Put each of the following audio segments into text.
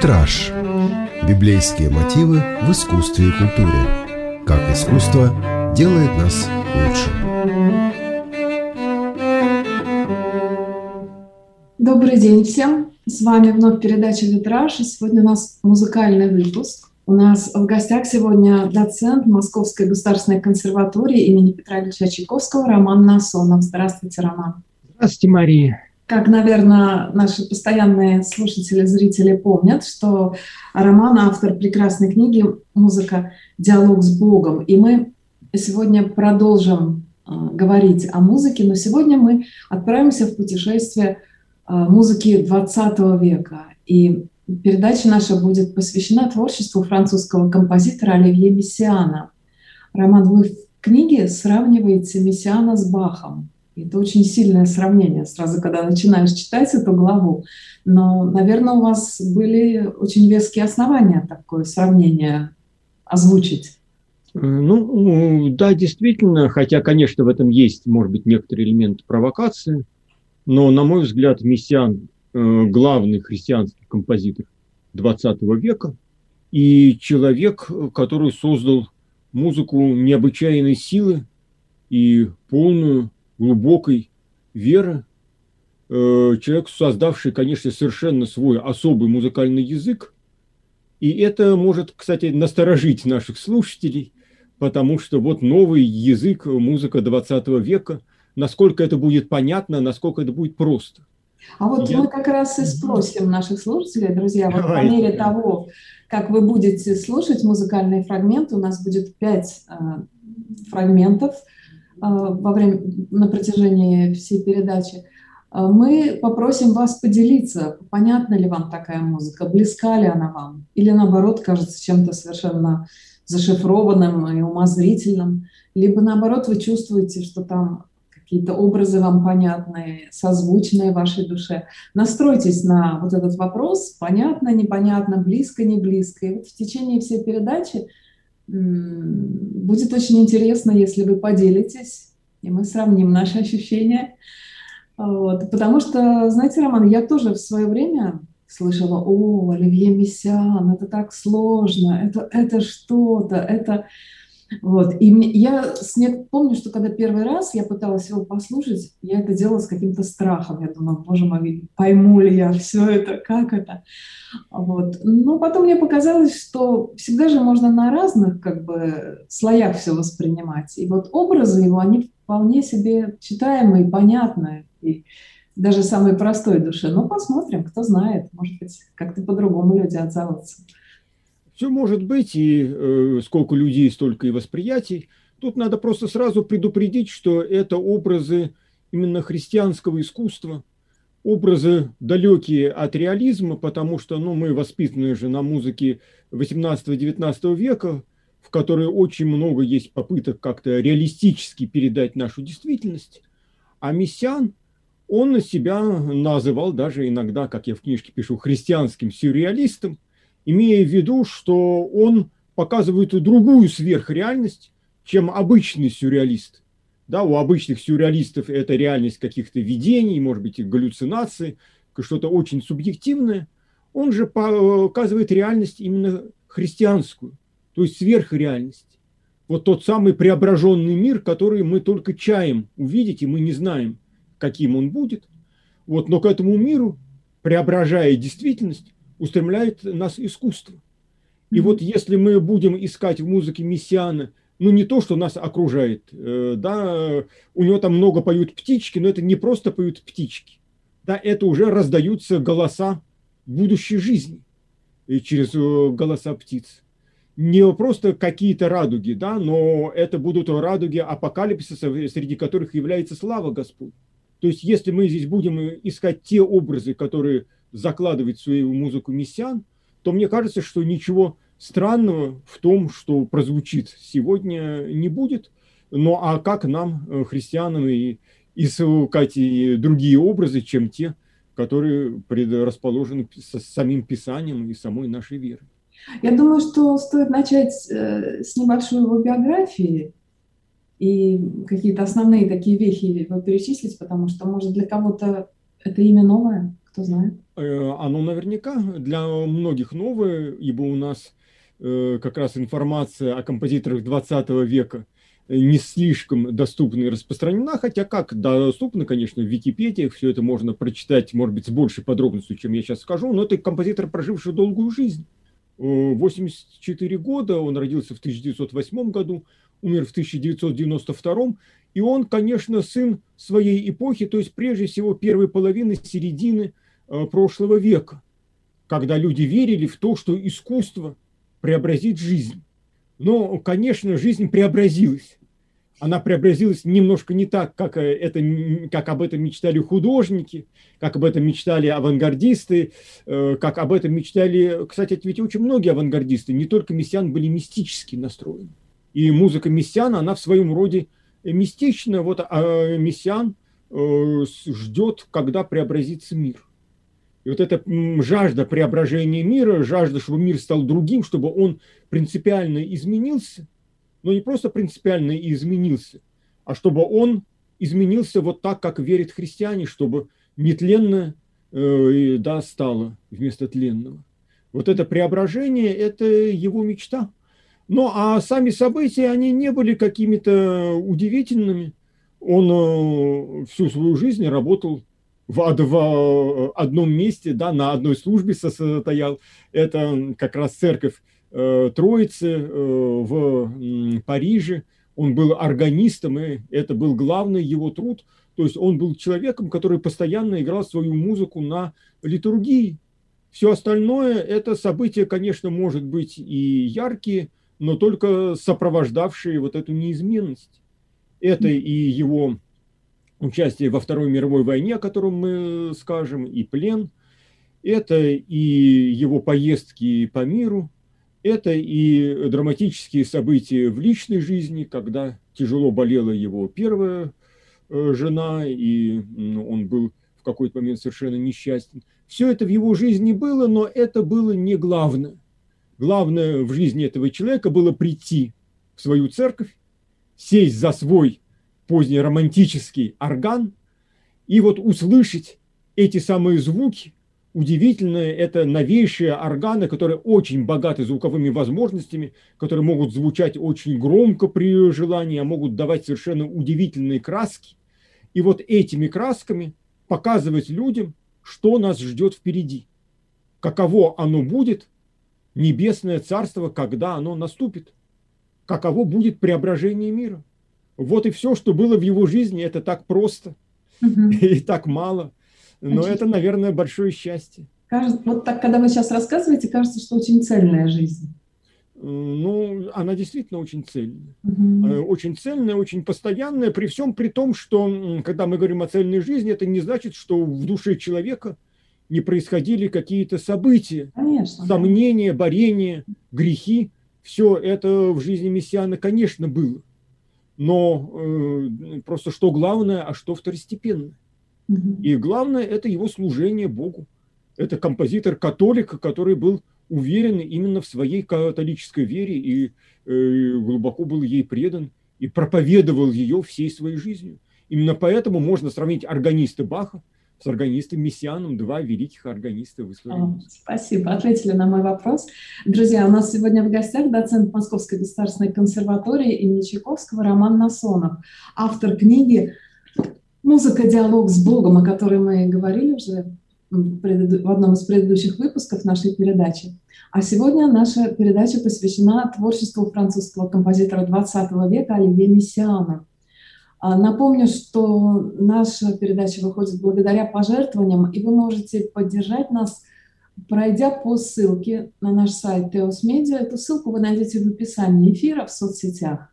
Витраж. Библейские мотивы в искусстве и культуре. Как искусство делает нас лучше. Добрый день всем. С вами вновь передача «Витраж». И сегодня у нас музыкальный выпуск. У нас в гостях сегодня доцент Московской государственной консерватории имени Петра Ильича Чайковского Роман Насонов. Здравствуйте, Роман. Здравствуйте, Мария. Как, наверное, наши постоянные слушатели, зрители помнят, что Роман – автор прекрасной книги «Музыка. Диалог с Богом». И мы сегодня продолжим говорить о музыке, но сегодня мы отправимся в путешествие музыки XX века. И передача наша будет посвящена творчеству французского композитора Оливье Мессиана. Роман, вы в книге сравниваете Мессиана с Бахом. Это очень сильное сравнение, сразу, когда начинаешь читать эту главу. Но, наверное, у вас были очень веские основания такое сравнение озвучить. Да, действительно, хотя, конечно, в этом есть, может быть, некоторые элементы провокации, но, на мой взгляд, Мессиан – главный христианский композитор XX века и человек, который создал музыку необычайной силы и полную глубокой веры, человек, создавший, конечно, совершенно свой особый музыкальный язык. И это может, кстати, насторожить наших слушателей, потому что вот новый язык, музыка XX века, насколько это будет понятно, насколько это будет просто. А вот мы как раз и спросим наших слушателей, друзья, вот по мере того, как вы будете слушать музыкальные фрагменты, у нас будет 5 фрагментов на протяжении всей передачи, мы попросим вас поделиться, понятна ли вам такая музыка, близка ли она вам, или наоборот кажется чем-то совершенно зашифрованным и умозрительным, либо наоборот вы чувствуете, что там какие-то образы вам понятные, созвучные вашей душе. Настройтесь на вот этот вопрос, понятно, непонятно, близко, не близко. И вот в течение всей передачи будет очень интересно, если вы поделитесь, и мы сравним наши ощущения. Вот. Потому что, знаете, Роман, я тоже в свое время слышала: о, Оливье Мессиан, это так сложно, это что-то, это... Вот. И я помню, что когда первый раз я пыталась его послушать, я это делала с каким-то страхом. Я думала: боже мой, пойму ли я все это, как это? Вот. Но потом мне показалось, что всегда же можно на разных слоях все воспринимать. И вот образы его, они вполне себе читаемые, понятные, и даже самой простой душе. Но посмотрим, кто знает, может быть, как-то по-другому люди отзовутся. Все может быть, и сколько людей, столько и восприятий. Тут надо просто сразу предупредить, что это образы именно христианского искусства, образы далекие от реализма, потому что мы воспитаны же на музыке 18-19 века, в которой очень много есть попыток как-то реалистически передать нашу действительность. А Мессиан, он себя называл даже иногда, как я в книжке пишу, христианским сюрреалистом, имея в виду, что он показывает другую сверхреальность, чем обычный сюрреалист. Да, у обычных сюрреалистов это реальность каких-то видений, может быть, галлюцинаций, что-то очень субъективное. Он же показывает реальность именно христианскую, то есть сверхреальность. Вот тот самый преображенный мир, который мы только чаем увидеть, и мы не знаем, каким он будет. Вот, но к этому миру, преображая действительность, устремляет нас искусство. И вот если мы будем искать в музыке Мессиана, не то, что нас окружает, да, у него там много поют птички, но это не просто поют птички, да, это уже раздаются голоса будущей жизни через голоса птиц. Не просто какие-то радуги, да, но это будут радуги апокалипсиса, среди которых является слава Господь. То есть, если мы здесь будем искать те образы, которые закладывает в свою музыку Мессиан, то мне кажется, что ничего странного в том, что прозвучит сегодня, не будет. Ну а как нам, христианам, и искать и другие образы, чем те, которые предрасположены с самим Писанием и самой нашей верой? Я думаю, что стоит начать с небольшой его биографии и какие-то основные такие вехи его перечислить, потому что, может, для кого-то это имя новое, кто знает. Оно наверняка для многих новое, ибо у нас как раз информация о композиторах 20 века не слишком доступна и распространена, хотя как доступно, конечно, в Википедиях, все это можно прочитать, может быть, с большей подробностью, чем я сейчас скажу, но это композитор, проживший долгую жизнь. 84 года, он родился в 1908 году, умер в 1992, и он, конечно, сын своей эпохи, то есть прежде всего первой половины, середины прошлого века, когда люди верили в то, что искусство преобразит жизнь. Но, конечно, жизнь преобразилась. Она преобразилась немножко не так, как об этом мечтали художники, как об этом мечтали авангардисты, как об этом мечтали... Кстати, ведь очень многие авангардисты, не только Мессиан, были мистически настроены. И музыка Мессиана, она в своем роде мистична. Вот Мессиан ждет, когда преобразится мир. И вот эта жажда преображения мира, жажда, чтобы мир стал другим, чтобы он принципиально изменился, но не просто принципиально изменился, а чтобы он изменился вот так, как верят христиане, чтобы нетленное стало вместо тленного. Вот это преображение – это его мечта. Ну, а сами события, они не были какими-то удивительными. Он всю свою жизнь работал в одном месте, да, на одной службе состоял. Это как раз церковь Троицы в Париже. Он был органистом, и это был главный его труд. То есть он был человеком, который постоянно играл свою музыку на литургии. Все остальное – это события, конечно, может быть и яркие, но только сопровождавшие вот эту неизменность. Это и его участие во Второй мировой войне, о котором мы скажем, и плен, это и его поездки по миру, это и драматические события в личной жизни, когда тяжело болела его первая жена, и он был в какой-то момент совершенно несчастен. Все это в его жизни было, но это было не главное. Главное в жизни этого человека было прийти в свою церковь, сесть за свой позднеромантический орган и вот услышать эти самые звуки. Удивительные, это новейшие органы, которые очень богаты звуковыми возможностями, которые могут звучать очень громко при желании, а могут давать совершенно удивительные краски. И вот этими красками показывать людям, что нас ждет впереди, каково оно будет, небесное царство, когда оно наступит, каково будет преображение мира. Вот и все, что было в его жизни, это так просто и так мало. Но это, наверное, большое счастье. Вот так, когда вы сейчас рассказываете, кажется, что очень цельная жизнь. Ну, она действительно очень цельная. Очень цельная, очень постоянная, при всем при том, что, когда мы говорим о цельной жизни, это не значит, что в душе человека не происходили какие-то события, конечно, сомнения, борения, грехи. Все это в жизни Мессиана, конечно, было. Но просто что главное, а что второстепенное. И главное – это его служение Богу. Это композитор-католик, который был уверен именно в своей католической вере и глубоко был ей предан, и проповедовал ее всей своей жизнью. Именно поэтому можно сравнить органиста Баха с органистом Мессианом, два великих органиста в истории. Спасибо, ответили на мой вопрос. Друзья, у нас сегодня в гостях доцент Московской государственной консерватории имени Чайковского Роман Насонов, автор книги «Музыка. Диалог с Богом», о которой мы говорили уже в одном из предыдущих выпусков нашей передачи. А сегодня наша передача посвящена творчеству французского композитора 20 века Оливье Мессиана. Напомню, что наша передача выходит благодаря пожертвованиям, и вы можете поддержать нас, пройдя по ссылке на наш сайт Теос Медиа. Эту ссылку вы найдете в описании эфира в соцсетях.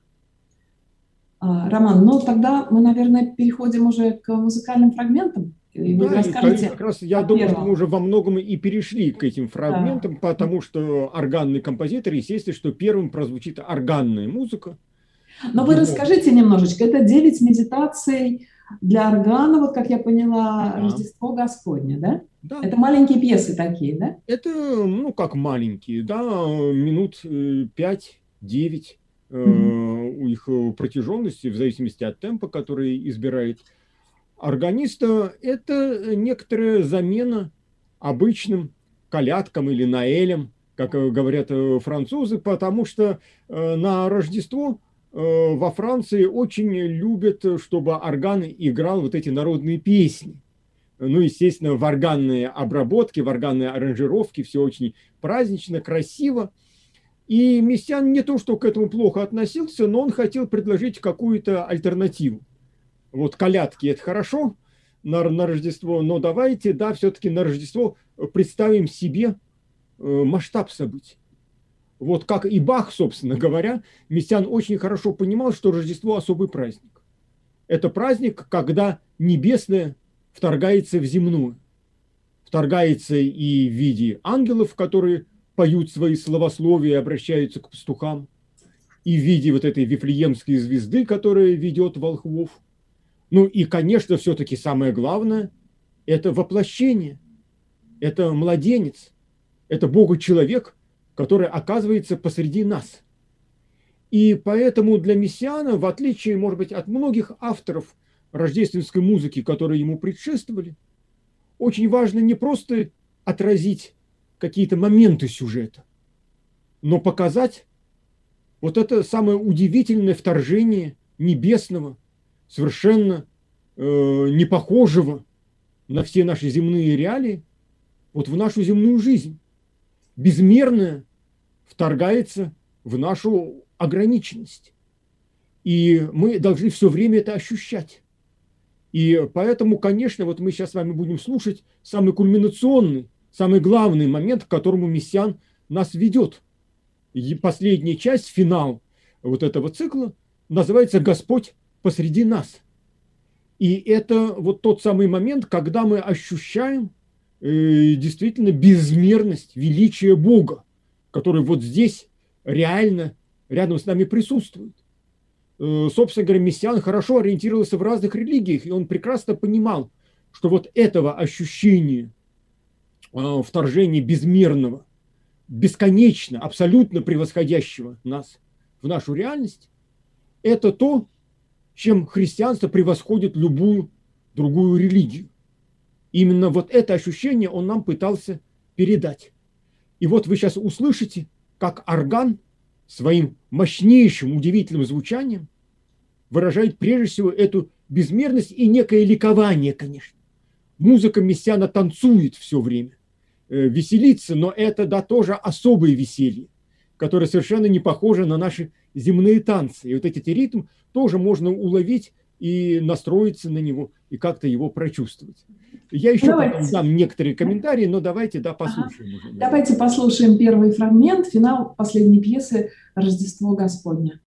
Роман, ну тогда мы, наверное, переходим уже к музыкальным фрагментам. И вы расскажете как раз я думаю, что мы уже во многом и перешли к этим фрагментам, потому что органный композитор, естественно, что первым прозвучит органная музыка. Но вы расскажите немножечко. Это 9 медитаций для органа, вот как я поняла, Рождество Господне, да? Да. Это маленькие пьесы такие, да? Это, ну, как маленькие, да, минут 5-9 у их протяженности, в зависимости от темпа, который избирает органиста – это некоторая замена обычным колядкам или наэлям, как говорят французы, потому что на Рождество во Франции очень любят, чтобы орган играл вот эти народные песни. Ну, естественно, в органные обработки, в органные аранжировки, все очень празднично, красиво. И Мессиан не то, что к этому плохо относился, но он хотел предложить какую-то альтернативу. Вот колядки – это хорошо на Рождество, но давайте, да, все-таки на Рождество представим себе масштаб событий. Вот как и Бах, собственно говоря, Мессиан очень хорошо понимал, что Рождество – особый праздник. Это праздник, когда небесное вторгается в земное. Вторгается и в виде ангелов, которые поют свои словословия и обращаются к пастухам, и в виде вот этой Вифлеемской звезды, которая ведет волхвов. Ну и, конечно, все-таки самое главное – это воплощение, это младенец, это Бога-человек, который оказывается посреди нас. И поэтому для Мессиана, в отличие, может быть, от многих авторов рождественской музыки, которые ему предшествовали, очень важно не просто отразить какие-то моменты сюжета, но показать вот это самое удивительное вторжение небесного, совершенно не похожего на все наши земные реалии, вот в нашу земную жизнь. Безмерное вторгается в нашу ограниченность. И мы должны все время это ощущать. И поэтому, конечно, вот мы сейчас с вами будем слушать самый кульминационный, самый главный момент, к которому Мессиан нас ведет. И последняя часть, финал вот этого цикла, называется «Господь посреди нас». И это вот тот самый момент, когда мы ощущаем действительно безмерность, величие Бога, который вот здесь реально рядом с нами присутствует. Собственно говоря, Мессиан хорошо ориентировался в разных религиях, и он прекрасно понимал, что вот этого ощущения вторжения безмерного, бесконечно, абсолютно превосходящего нас в нашу реальность, это то, чем христианство превосходит любую другую религию. Именно вот это ощущение он нам пытался передать. И вот вы сейчас услышите, как орган своим мощнейшим, удивительным звучанием выражает прежде всего эту безмерность и некое ликование, конечно. Музыка Мессиана танцует все время, веселится, но это, да, тоже особое веселье, которое совершенно не похоже на наши земные танцы. И вот этот ритм тоже можно уловить и настроиться на него, и как-то его прочувствовать. Я еще дам некоторые комментарии, но давайте, да, послушаем. Уже, да. Давайте послушаем первый фрагмент, финал последней пьесы «Рождество Господне».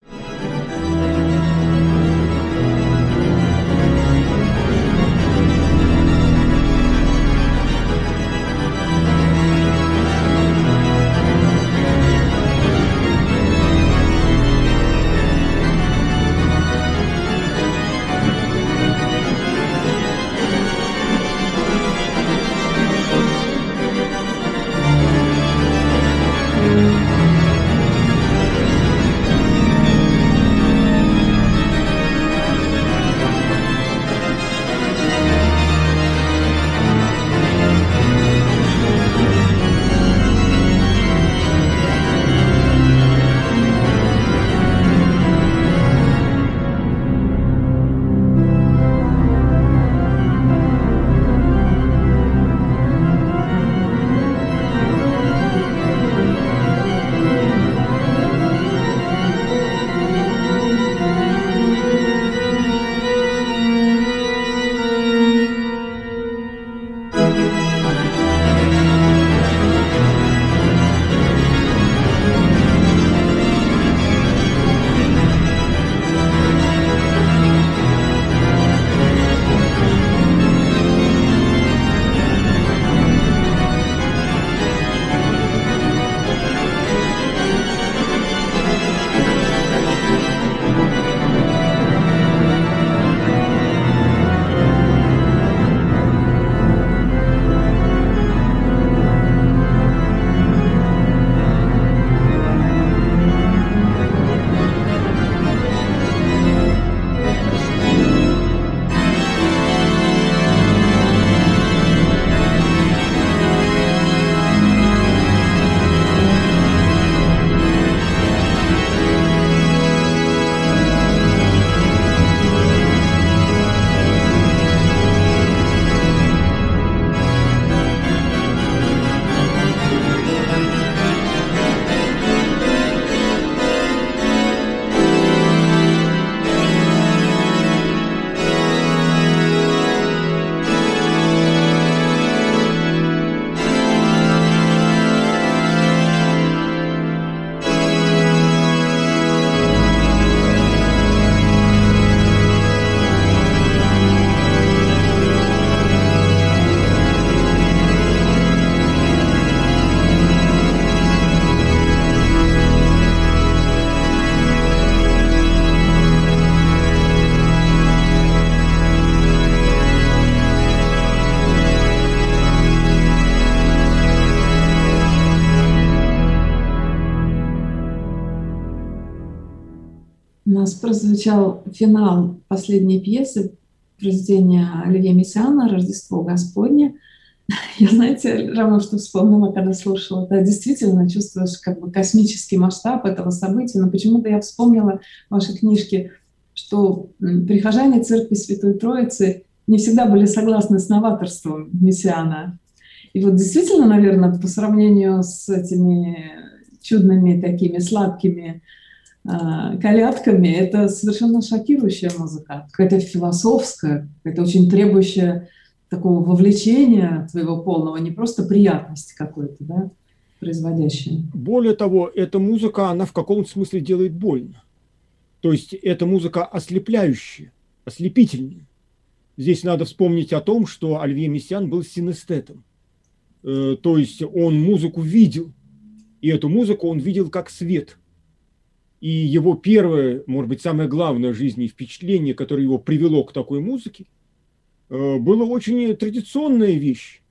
нас прозвучал финал последней пьесы произведения Оливье Мессиана «Рождество Господне». Я, знаете, Роман, что вспомнила, когда слушала, да, действительно чувствуешь как бы космический масштаб этого события, но почему-то я вспомнила в вашей книжке, что прихожане Церкви Святой Троицы не всегда были согласны с новаторством Мессиана. И вот действительно, наверное, по сравнению с этими чудными такими сладкими колядками, это совершенно шокирующая музыка, какая-то философская, какая-то очень требующая такого вовлечения твоего полного, не просто приятности какой-то, да, производящая. Более того, эта музыка, она в каком-то смысле делает больно. То есть эта музыка ослепляющая, ослепительная. Здесь надо вспомнить о том, что Оливье Мессиан был синестетом. То есть он музыку видел, и эту музыку он видел как свет. И его первое, может быть, самое главное в жизни впечатление, которое его привело к такой музыке, было очень традиционная вещь.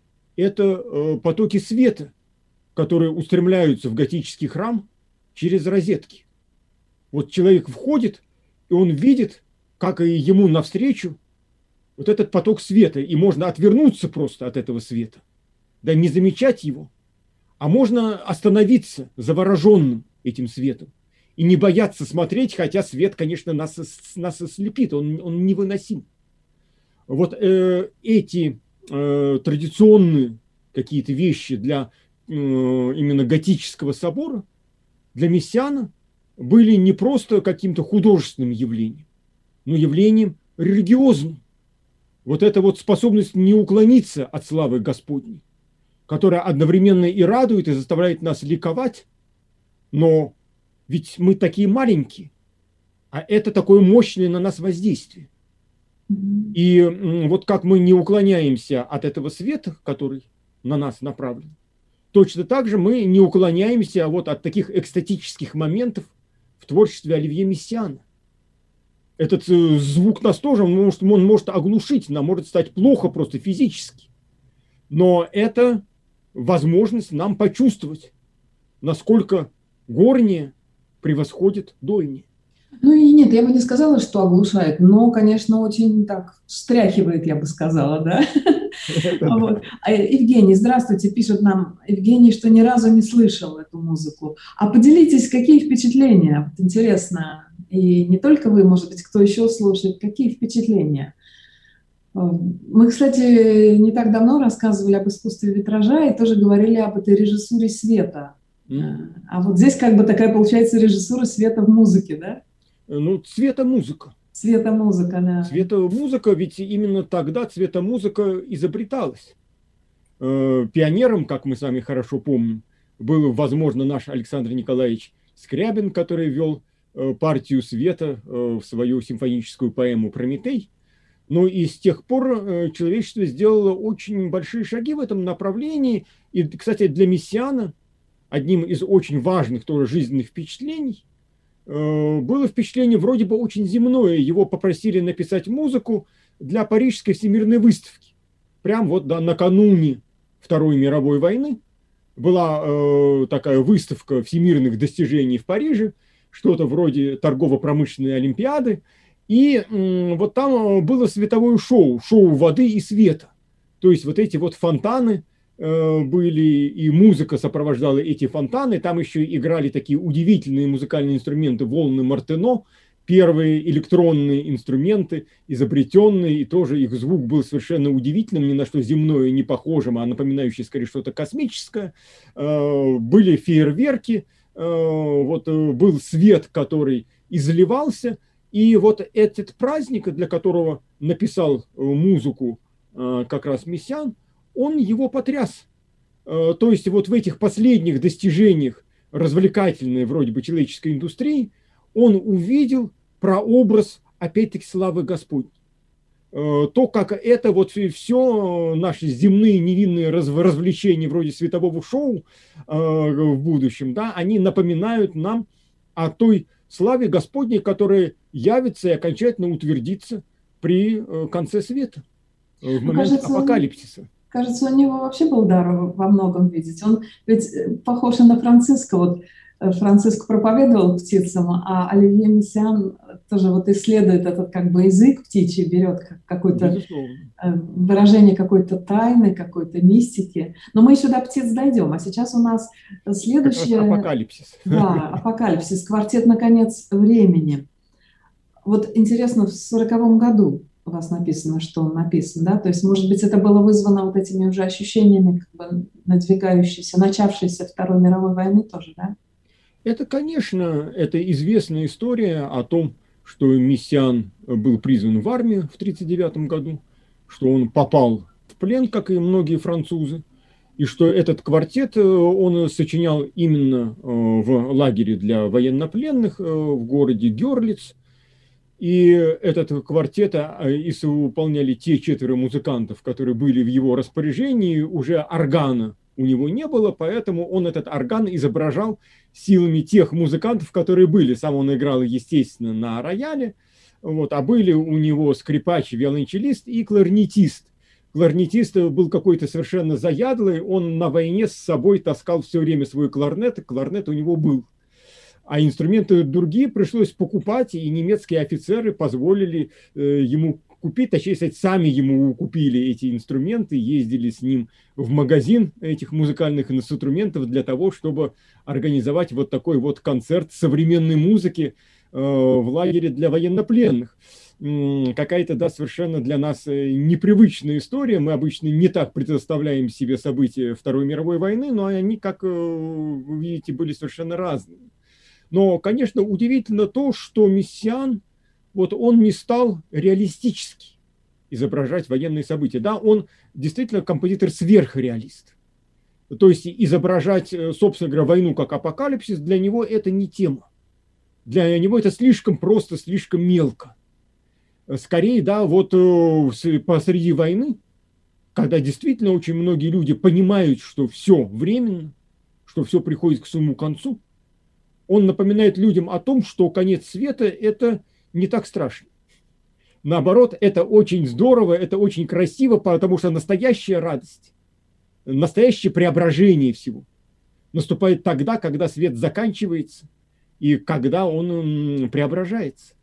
Это потоки света, которые устремляются в готический храм через розетки. Вот человек входит, и он видит, как и ему навстречу вот этот поток света, и можно отвернуться просто от этого света, да не замечать его, а можно остановиться завороженным этим светом и не бояться смотреть, хотя свет, конечно, нас ослепит, он невыносим. Вот эти традиционные какие-то вещи для именно готического собора, для Мессиана были не просто каким-то художественным явлением, но явлением религиозным. Вот эта вот способность не уклониться от славы Господней, которая одновременно и радует, и заставляет нас ликовать, но ведь мы такие маленькие, а это такое мощное на нас воздействие. И вот как мы не уклоняемся от этого света, который на нас направлен, точно так же мы не уклоняемся вот от таких экстатических моментов в творчестве Оливье Мессиана. Этот звук нас тоже, он может оглушить, нам может стать плохо просто физически. Но это возможность нам почувствовать, насколько горнее превосходит дольнее. Ну и нет, я бы не сказала, что оглушает, но, конечно, очень так встряхивает, я бы сказала, да. Вот. Евгений, здравствуйте, пишет нам Евгений, что ни разу не слышал эту музыку. А поделитесь, какие впечатления? Вот интересно, и не только вы, может быть, кто еще слушает, какие впечатления? Мы, кстати, не так давно рассказывали об искусстве витража и тоже говорили об этой режиссуре света. А вот здесь как бы такая получается режиссура света в музыке, да? Ну, цветомузыка. Цветомузыка, да. Цветомузыка, ведь именно тогда цветомузыка изобреталась. Пионером, как мы с вами хорошо помним, был, возможно, наш Александр Николаевич Скрябин, который ввел партию света в свою симфоническую поэму «Прометей». Ну и с тех пор человечество сделало очень большие шаги в этом направлении. И, кстати, для Мессиана одним из очень важных тоже жизненных впечатлений было впечатление вроде бы очень земное. Его попросили написать музыку для Парижской всемирной выставки. Прям вот да, накануне Второй мировой войны была такая выставка всемирных достижений в Париже, что-то вроде торгово-промышленной олимпиады. И вот там было световое шоу воды и света. То есть вот эти вот фонтаны были, и музыка сопровождала эти фонтаны. Там еще играли такие удивительные музыкальные инструменты, волны Мартено, первые электронные инструменты, изобретенные, и тоже их звук был совершенно удивительным, ни на что земное не похожим, а напоминающее скорее что-то космическое. Были фейерверки, вот был свет, который изливался, и вот этот праздник, для которого написал музыку как раз Мессиан, он его потряс. То есть вот в этих последних достижениях развлекательной вроде бы человеческой индустрии он увидел прообраз, опять-таки, славы Господней. То, как это вот все наши земные невинные развлечения вроде светового шоу в будущем, да, они напоминают нам о той славе Господней, которая явится и окончательно утвердится при конце света, в момент апокалипсиса. Кажется, у него вообще был дар во многом видеть. Он ведь похож и на Франциска. Вот Франциск проповедовал птицам, а Оливье Мессиан тоже вот исследует этот как бы язык птичий, берет какое-то выражение какой-то тайны, какой-то мистики. Но мы еще до птиц дойдем. А сейчас у нас следующее... Апокалипсис. Да, апокалипсис, квартет «Наконец времени». Вот интересно, в 40-м году у вас написано, что он написан, да? То есть, может быть, это было вызвано вот этими уже ощущениями, как бы надвигающейся, начавшейся Второй мировой войны тоже, да? Это, конечно, это известная история о том, что Мессиан был призван в армию в 1939 году, что он попал в плен, как и многие французы, и что этот квартет он сочинял именно в лагере для военнопленных в городе Гёрлиц. И этот квартет исполняли те 4 музыкантов, которые были в его распоряжении. Уже органа у него не было, поэтому он этот орган изображал силами тех музыкантов, которые были. Сам он играл, естественно, на рояле, вот, а были у него скрипач, виолончелист и кларнетист. Кларнетист был какой-то совершенно заядлый, он на войне с собой таскал все время свой кларнет, и кларнет у него был. А инструменты другие пришлось покупать, и немецкие офицеры позволили ему купить, точнее сказать, сами ему купили эти инструменты, ездили с ним в магазин этих музыкальных инструментов для того, чтобы организовать вот такой вот концерт современной музыки в лагере для военнопленных. Какая-то, да, совершенно для нас непривычная история. Мы обычно не так представляем себе события Второй мировой войны, но они, как вы видите, были совершенно разные. Но, конечно, удивительно то, что Мессиан, вот он не стал реалистически изображать военные события. Да, он действительно композитор-сверхреалист. То есть изображать, собственно говоря, войну как апокалипсис, для него это не тема. Для него это слишком просто, слишком мелко. Скорее, да, вот посреди войны, когда действительно очень многие люди понимают, что все временно, что все приходит к своему концу, он напоминает людям о том, что конец света – это не так страшно. Наоборот, это очень здорово, это очень красиво, потому что настоящая радость, настоящее преображение всего наступает тогда, когда свет заканчивается и когда он преображается.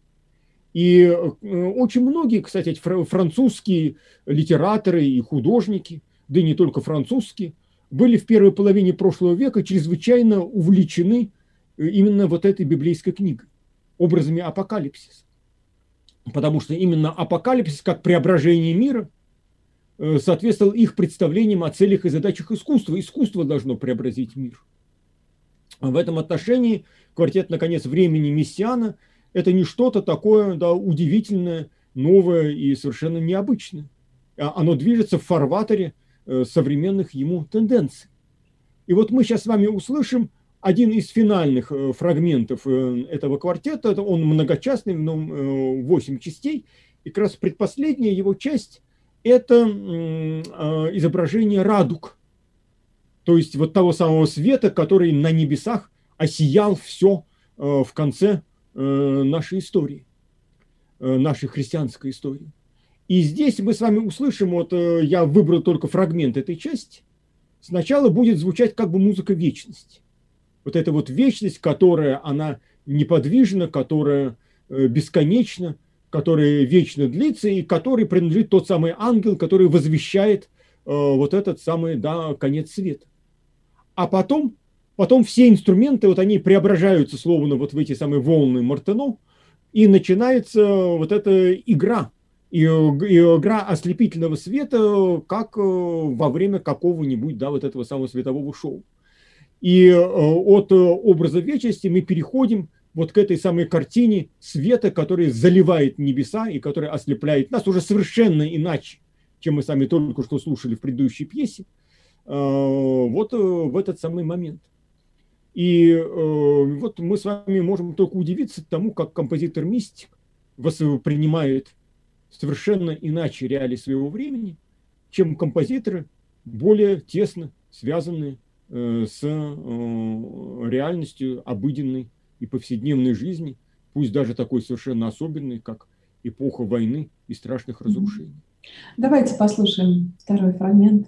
И очень многие, кстати, французские литераторы и художники, да и не только французские, были в первой половине прошлого века чрезвычайно увлечены именно вот этой библейской книгой, образами апокалипсиса. Потому что именно апокалипсис, как преображение мира, соответствовал их представлениям о целях и задачах искусства. Искусство должно преобразить мир. В этом отношении квартет «Наконец времени» Мессиана – это не что-то такое, да, удивительное, новое и совершенно необычное. Оно движется в фарватере современных ему тенденций. И вот мы сейчас с вами услышим один из финальных фрагментов этого квартета. Он многочастный, в нем 8 частей. И как раз предпоследняя его часть – это изображение радуг. То есть вот того самого света, который на небесах осиял все в конце нашей истории, нашей христианской истории. И здесь мы с вами услышим, вот я выбрал только фрагмент этой части, сначала будет звучать как бы музыка вечности. Вот эта вот вечность, которая, она неподвижна, которая бесконечна, которая вечно длится, и которой принадлежит тот самый ангел, который возвещает вот этот самый, да, конец света. А потом все инструменты, вот они преображаются словно вот в эти самые волны Мартено, и начинается вот эта игра, и игра ослепительного света, как во время какого-нибудь, да, вот этого самого светового шоу. И от образа вечности мы переходим вот к этой самой картине света, который заливает небеса и который ослепляет нас уже совершенно иначе, чем мы сами только что слушали в предыдущей пьесе, вот в этот самый момент. И вот мы с вами можем только удивиться тому, как композитор-мистик воспринимает совершенно иначе реалии своего времени, чем композиторы, более тесно связанные с реальностью обыденной и повседневной жизни, пусть даже такой совершенно особенной, как эпоха войны и страшных разрушений. Давайте послушаем второй фрагмент.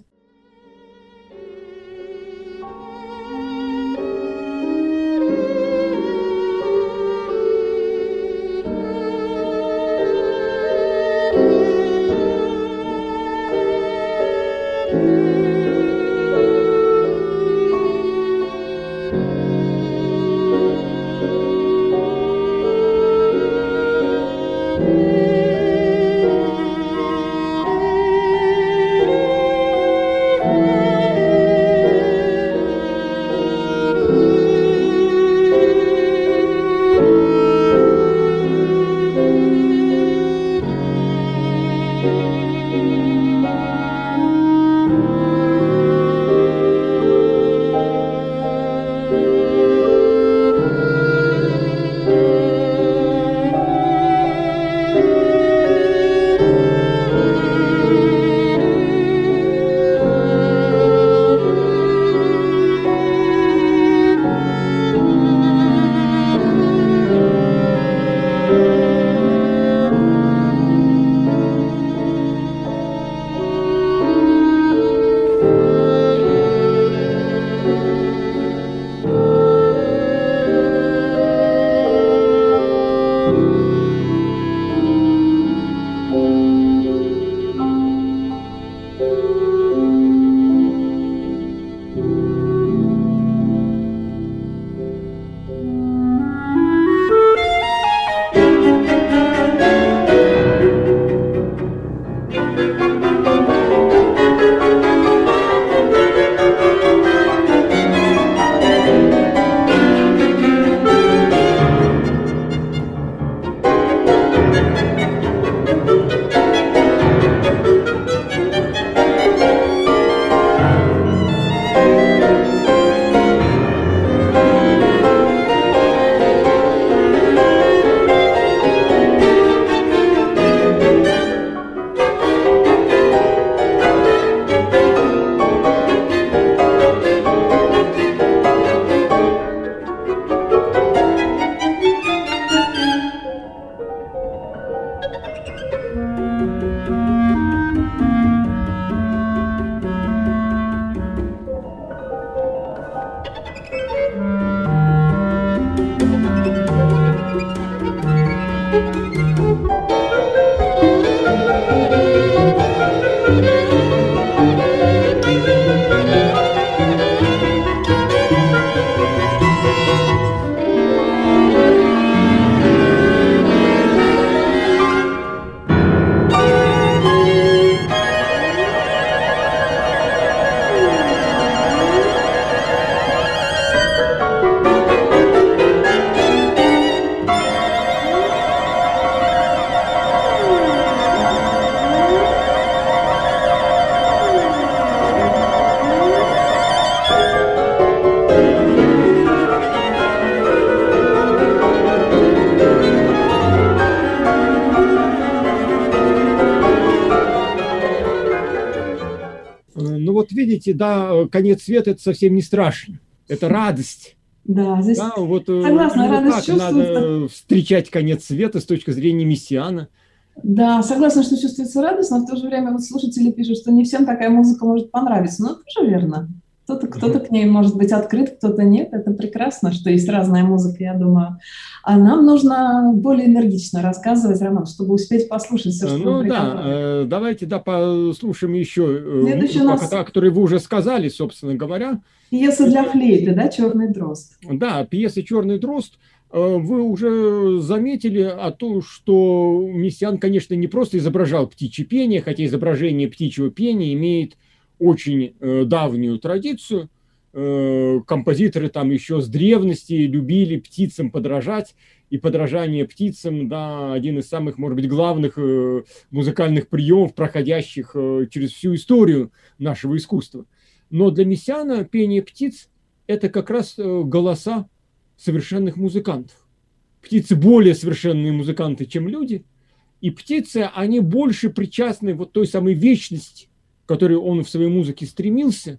видите, да, конец света – это совсем не страшно. Это радость. Да, здесь Да, вот согласна, радость как чувствуется. надо встречать конец света с точки зрения мессиана. Да, согласна, что чувствуется радость, но в то же время вот слушатели пишут, что не всем такая музыка может понравиться. Но это тоже верно. Кто-то к ней может быть открыт, кто-то нет. Это прекрасно, что есть разная музыка, я думаю. А нам нужно более энергично рассказывать, Роман, чтобы успеть послушать все, что вы приготовили. Да, давайте послушаем еще Следующий у музыку, нас о которой вы уже сказали, собственно говоря. пьеса для флейты, да, «Черный дрозд». Да, пьеса «Черный дрозд». Вы уже заметили о том, что Мессиан, конечно, не просто изображал птичье пение, хотя изображение птичьего пения имеет очень давнюю традицию. Композиторы там еще с древности любили птицам подражать, и подражание птицам, да, один из самых, может быть, главных музыкальных приемов, проходящих через всю историю нашего искусства. Но для Мессиана пение птиц – это как раз голоса совершенных музыкантов. Птицы более совершенные музыканты, чем люди, и птицы, они больше причастны вот той самой вечности, к которой он в своей музыке стремился,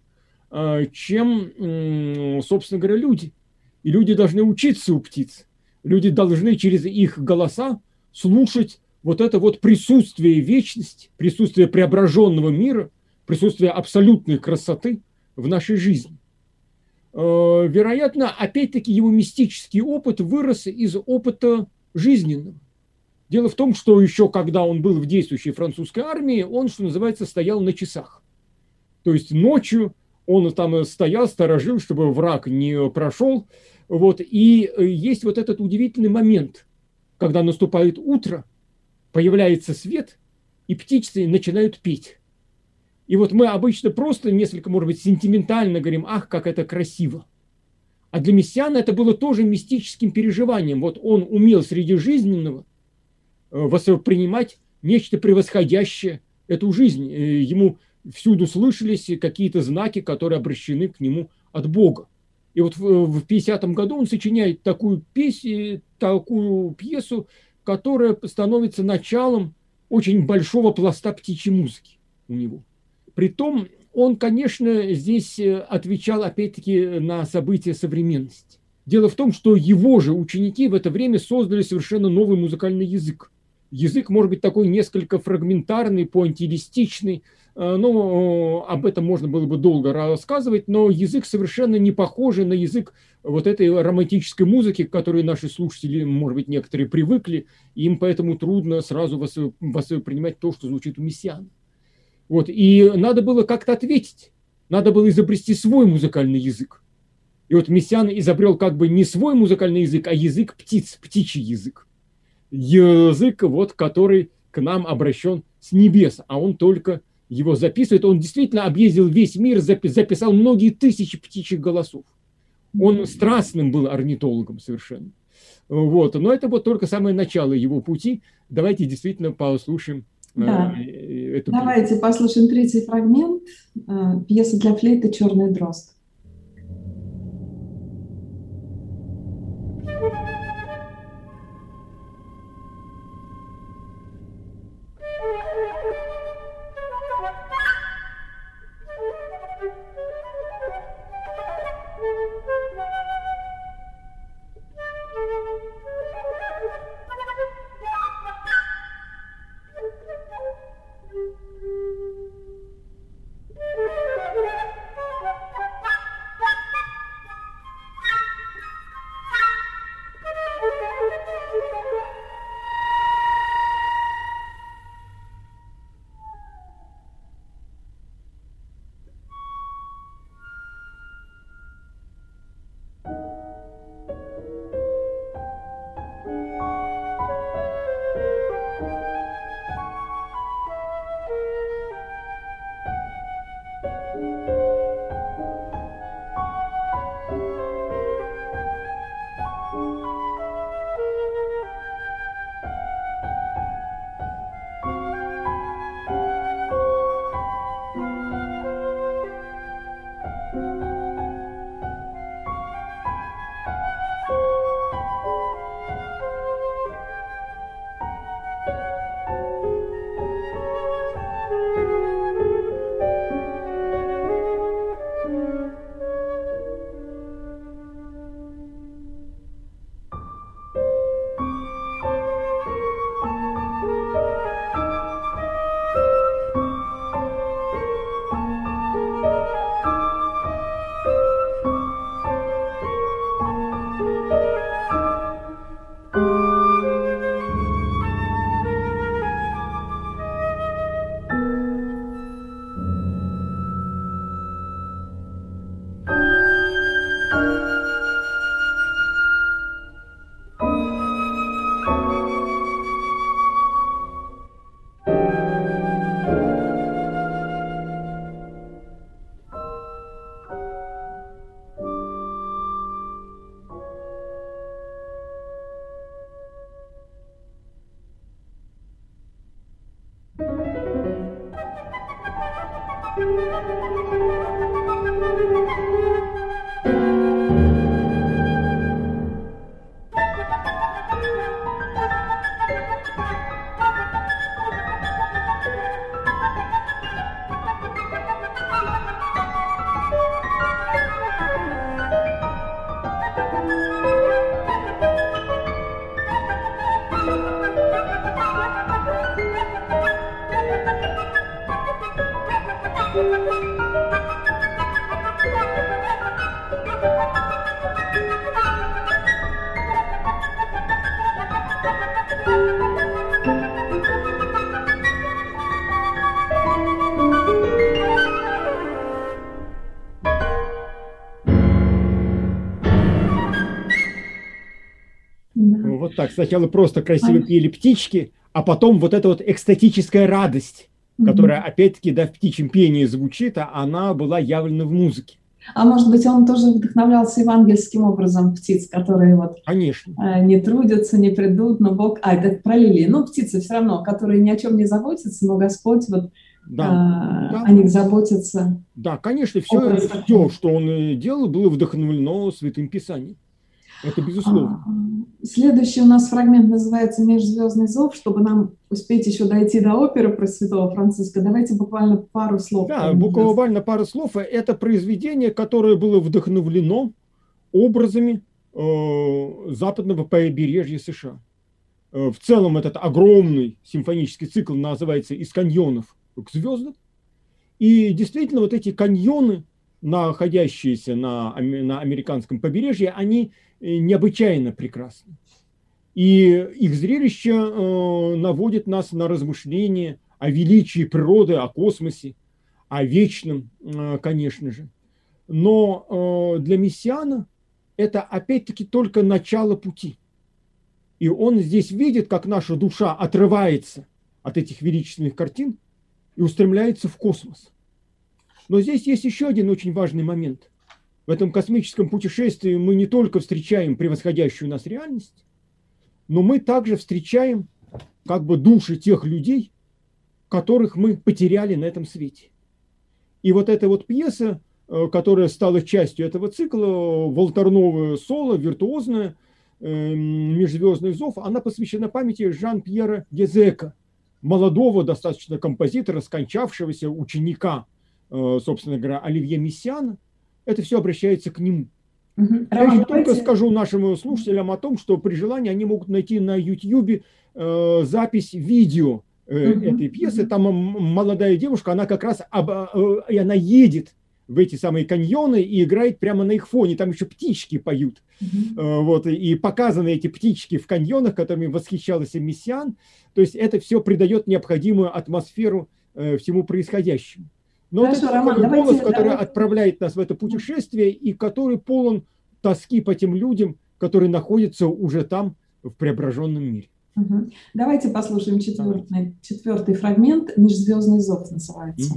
чем, собственно говоря, люди. И люди должны учиться у птиц. Люди должны через их голоса слушать вот это вот присутствие вечности, присутствие преображенного мира, присутствие абсолютной красоты в нашей жизни. Вероятно, опять-таки его мистический опыт вырос из опыта жизненного. Дело в том, что еще когда он был в действующей французской армии, он, что называется, стоял на часах. То есть ночью он там стоял, сторожил, чтобы враг не прошел. Вот. И есть вот этот удивительный момент, когда наступает утро, появляется свет, и птицы начинают петь. И вот мы обычно просто несколько, может быть, сентиментально говорим: ах, как это красиво. А для Мессиана это было тоже мистическим переживанием. Вот он умел среди жизненного воспринимать нечто превосходящее эту жизнь. Ему всюду слышались какие-то знаки, которые обращены к нему от Бога. И вот в 50-м году он сочиняет такую пьесу, которая становится началом очень большого пласта птичьей музыки у него. Притом он, конечно, здесь отвечал опять-таки на события современности. Дело в том, что его же ученики в это время создали совершенно новый музыкальный язык. Язык, может быть, такой несколько фрагментарный, пуантилистичный, но об этом можно было бы долго рассказывать, но язык совершенно не похожий на язык вот этой романтической музыки, к которой наши слушатели, может быть, некоторые привыкли, и им поэтому трудно сразу воспринимать то, что звучит у Мессиана. Вот. И надо было как-то ответить, надо было изобрести свой музыкальный язык. И вот Мессиан изобрел как бы не свой музыкальный язык, а язык птиц, птичий язык. Язык, вот, который к нам обращен с небес, а он только его записывает. Он действительно объездил весь мир, записал многие тысячи птичьих голосов. Он страстным был орнитологом совершенно. Вот. Но это вот только самое начало его пути. Давайте действительно послушаем. Да. Давайте послушаем третий фрагмент пьесы для флейты «Черный дрозд». Вот так, сначала просто красиво пели птички, а потом вот эта вот экстатическая радость, которая, опять-таки, да, в птичьем пении звучит, а она была явлена в музыке. А может быть, он тоже вдохновлялся евангельским образом птиц, которые вот Конечно. Не трудятся, не придут, но Бог... это про лилии. Ну, птицы все равно, которые ни о чем не заботятся, но Господь вот о них заботится. Да, конечно, все, что он делал, было вдохновлено Святым Писанием. Это безусловно. Следующий у нас фрагмент называется «Межзвездный зов». Чтобы нам успеть еще дойти до оперы про Святого Франциска, давайте буквально пару слов. Да, буквально пару слов. Это произведение, которое было вдохновлено образами западного побережья США. В целом этот огромный симфонический цикл называется «Из каньонов к звездам». И действительно вот эти каньоны, находящиеся на американском побережье, они необычайно прекрасны. И их зрелище наводит нас на размышления о величии природы, о космосе, о вечном, конечно же. Но для Мессиана это опять-таки только начало пути. И он здесь видит, как наша душа отрывается от этих величественных картин и устремляется в космос. Но здесь есть еще один очень важный момент. В этом космическом путешествии мы не только встречаем превосходящую нас реальность, но мы также встречаем как бы души тех людей, которых мы потеряли на этом свете. И вот эта вот пьеса, которая стала частью этого цикла, вольтерновое соло, виртуозное, «Межзвездный зов», она посвящена памяти Жан-Пьера Гезека, молодого достаточно композитора, скончавшегося ученика, собственно говоря, Оливье Мессиана. Это все обращается к нему. Я еще только скажу нашим слушателям о том, что при желании они могут найти на YouTube запись видео этой пьесы. Там молодая девушка, она как раз она едет в эти самые каньоны и играет прямо на их фоне. Там еще птички поют. Вот, и показаны эти птички в каньонах, которыми восхищался Мессиан. То есть это все придает необходимую атмосферу всему происходящему. Но хорошо, вот это Роман, голос, который отправляет нас в это путешествие и который полон тоски по тем людям, которые находятся уже там, в преображенном мире. Давайте послушаем четвертый фрагмент «Межзвездный зов» называется.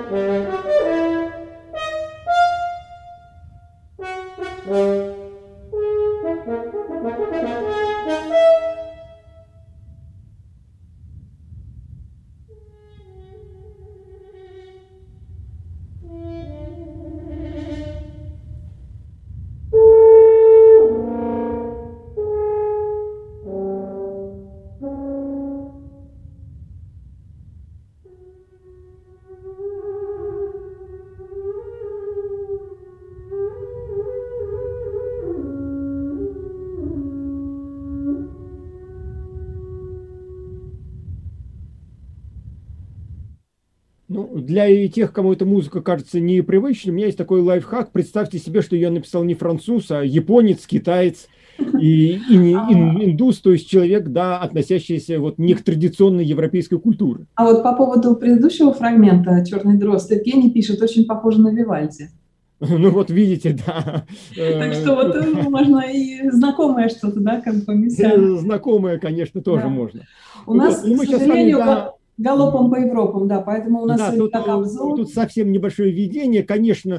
Ну, для тех, кому эта музыка кажется непривычной, у меня есть такой лайфхак. Представьте себе, что ее написал не француз, а японец, китаец и индус, то есть человек, да, относящийся вот не к традиционной европейской культуре. А вот по поводу предыдущего фрагмента «Черный дрозд» Евгений пишет, очень похоже на Вивальди. Ну вот видите, да. Так что вот можно и знакомое что-то, да, как бы Мессиана. Знакомое, конечно, тоже можно. У нас, к сожалению, галопом по Европам, да, поэтому у нас да, обзор. Тут совсем небольшое введение, конечно,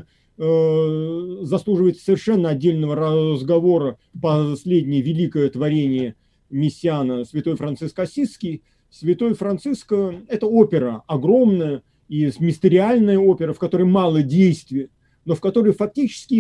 заслуживает совершенно отдельного разговора последнее великое творение Мессиана «Святой Франциск Ассизский». «Святой Франциск» – это опера огромная и мистериальная опера, в которой мало действия, но в которой фактически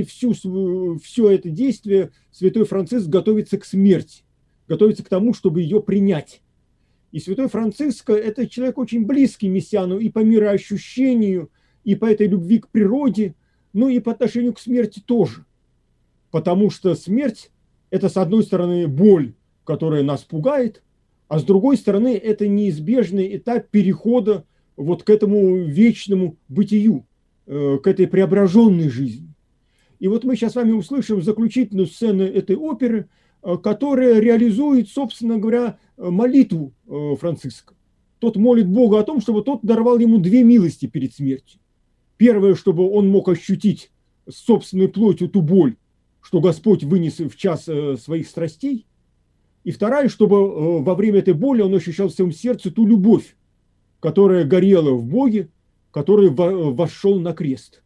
все это действие святой Франциск готовится к смерти, готовится к тому, чтобы ее принять. И святой Франциск – это человек очень близкий Мессиану и по мироощущению, и по этой любви к природе, ну и по отношению к смерти тоже. Потому что смерть – это, с одной стороны, боль, которая нас пугает, а с другой стороны, это неизбежный этап перехода вот к этому вечному бытию, к этой преображенной жизни. И вот мы сейчас с вами услышим заключительную сцену этой оперы, которая реализует, собственно говоря, молитву Франциска. Тот молит Бога о том, чтобы тот даровал ему две милости перед смертью. Первое, чтобы он мог ощутить собственной плотью ту боль, что Господь вынес в час своих страстей. И вторая, чтобы во время этой боли он ощущал в своем сердце ту любовь, которая горела в Боге, который вошел на крест.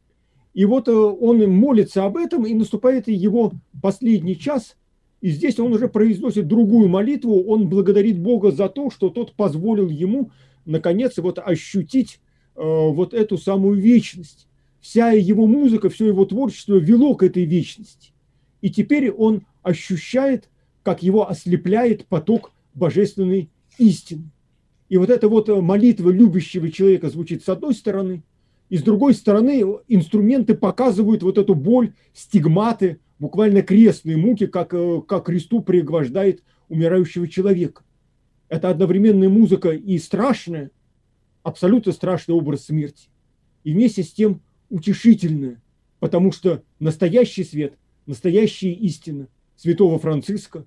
И вот он молится об этом, и наступает его последний час, и здесь он уже произносит другую молитву, он благодарит Бога за то, что тот позволил ему, наконец, вот ощутить вот эту самую вечность. Вся его музыка, все его творчество вело к этой вечности. И теперь он ощущает, как его ослепляет поток божественной истины. И вот эта вот молитва любящего человека звучит с одной стороны, и с другой стороны инструменты показывают вот эту боль, стигматы, буквально крестные муки, как Христу пригвождает умирающего человека. Это одновременная музыка и страшная, абсолютно страшный образ смерти. И вместе с тем утешительная, потому что настоящий свет, настоящая истина святого Франциска,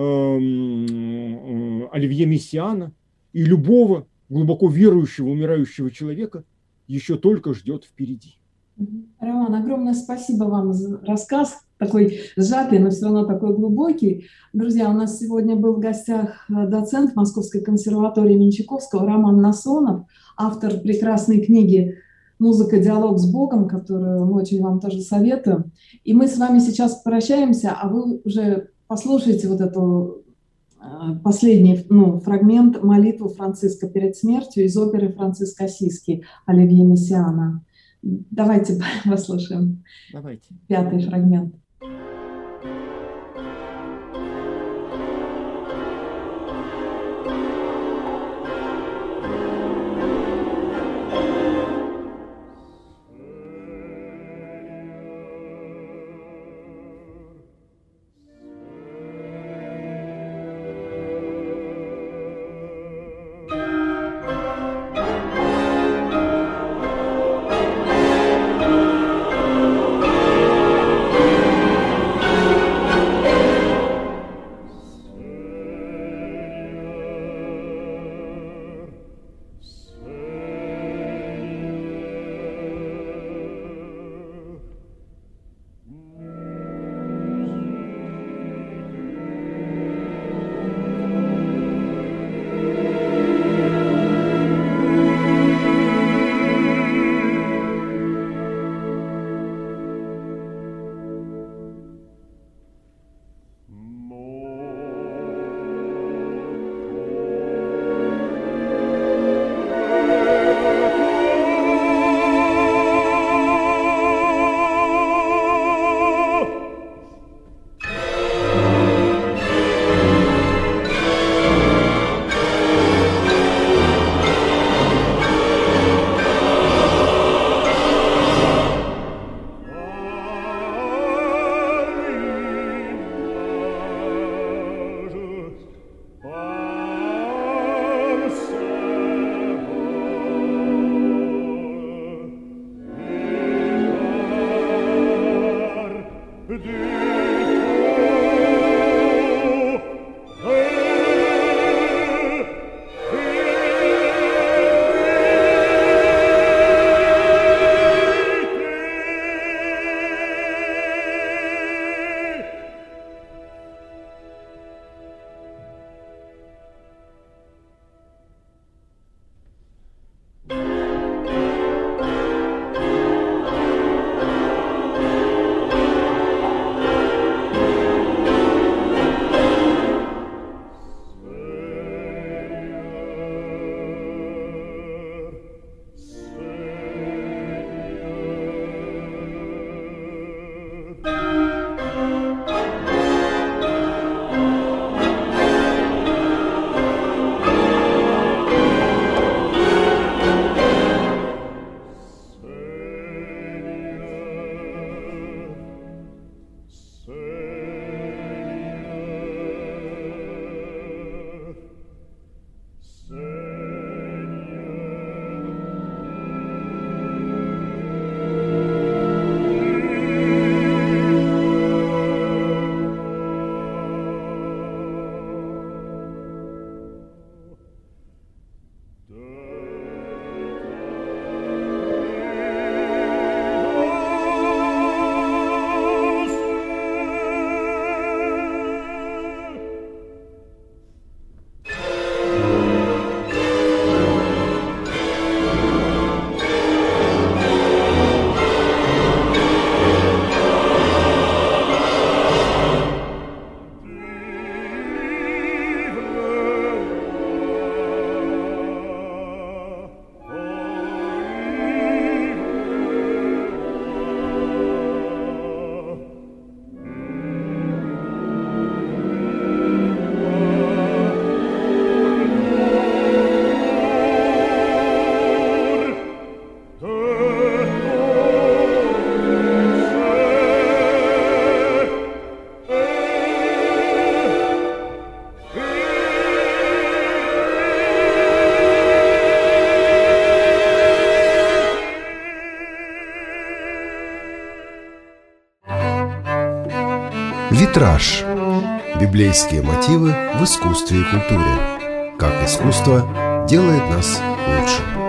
Оливье Мессиана и любого глубоко верующего умирающего человека еще только ждет впереди. Роман, огромное спасибо вам за рассказ, такой сжатый, но все равно такой глубокий. Друзья, у нас сегодня был в гостях доцент Московской консерватории Менчаковского Роман Насонов, автор прекрасной книги «Музыка. Диалог с Богом», которую мы очень вам тоже советуем. И мы с вами сейчас прощаемся, а вы уже послушайте вот эту последний фрагмент молитву Франциска перед смертью из оперы «Франциск Ассизский» Оливье Мессиана. Давайте послушаем. Давайте. 5-й фрагмент. Витраж. Библейские мотивы в искусстве и культуре. Как искусство делает нас лучше.